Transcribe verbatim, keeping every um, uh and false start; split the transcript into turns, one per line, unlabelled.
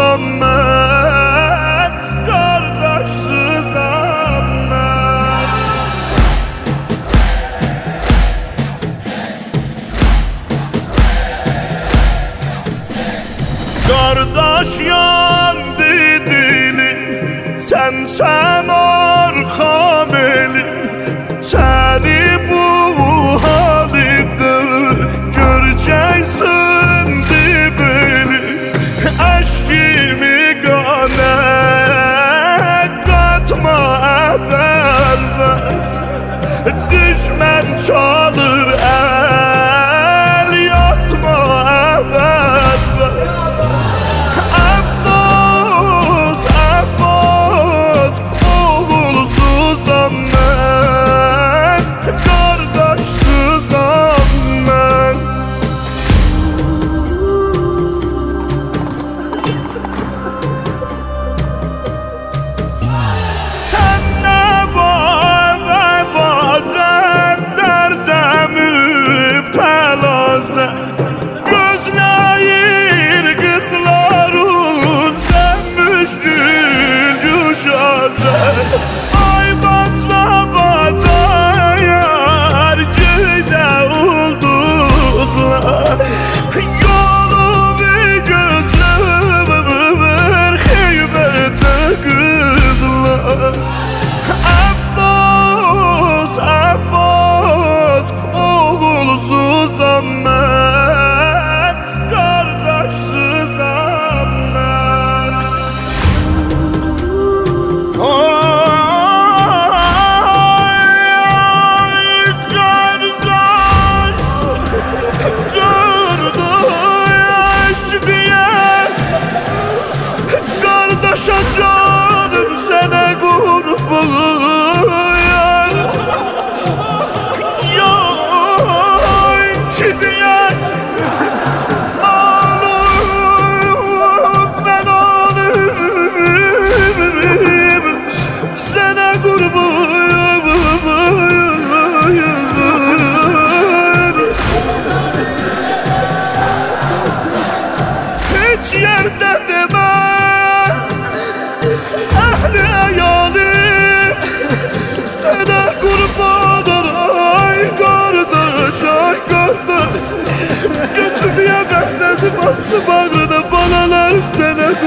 kardeşsizam mən, kardeşsizam mən. Kardeş yandı dilim, sen sen arkam elim. Seni bu halde göreceksin dibini. Eşkimi gane katma ebelmez. Düşman çalır el yatma ebelmez. Abbas, Abbas, oğulsuzam mən, kardeşsizam mən. Sen ne var ve bazen derde müptelasın. Gözləyir qızların sen müşkül düşəsən. Ay batsa batayar göydə ulduzlar. Yolu bir gözlümür xeybətdə qızlar. Abbas, Abbas, oğulsuzam mən, kardeşsizam mən. Ay kardeş, kardeş diye, kardeşe canım sana kurban. Yoy çidiyet, ağlarım ben ağlarım, sana kurban. Hiç yerde demez ehli hayalim, sana kurban ay kardeş, ay kardeş. Götürmeye beklesi bastı bağrına, balalar sana